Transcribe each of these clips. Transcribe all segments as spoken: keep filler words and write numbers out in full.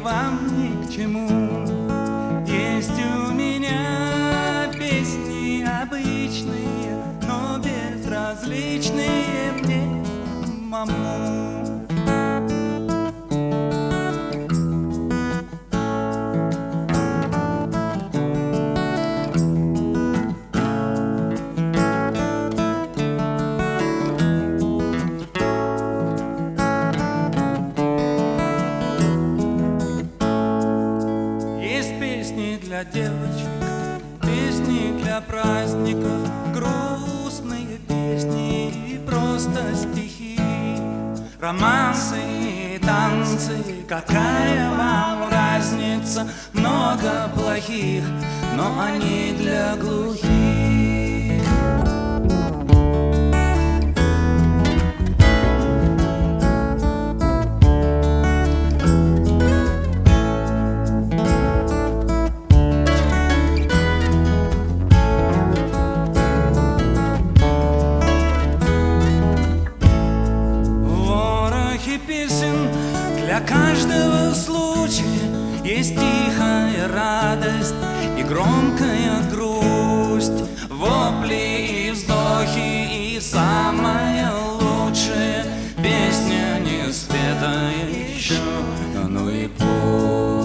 вам ни к чему. Есть у меня песни обычные, но безразличные мне самому. Для девочек, песни для праздников, грустные песни и просто стихи, романсы и танцы, какая вам разница? Много плохих, но они для глухих. Песен для каждого случая есть тихая радость и громкая грусть, вопли и вздохи, и самое лучшее песня не спета еще, ну и пусть.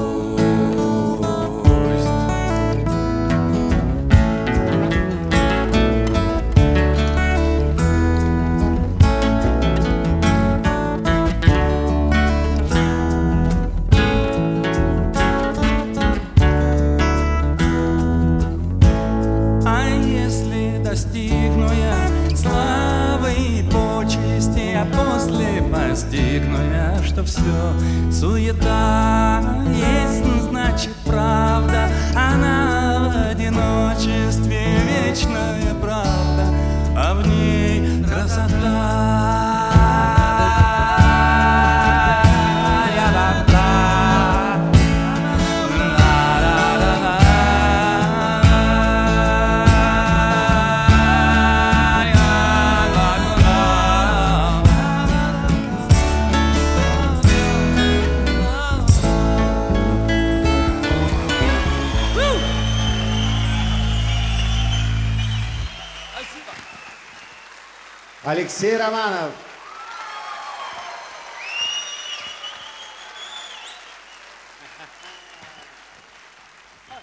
Достигну я славы и почести, а после постигну я, что все суета есть, значит правда, она в одиночестве вечная правда, а в ней красота. Алексей Романов.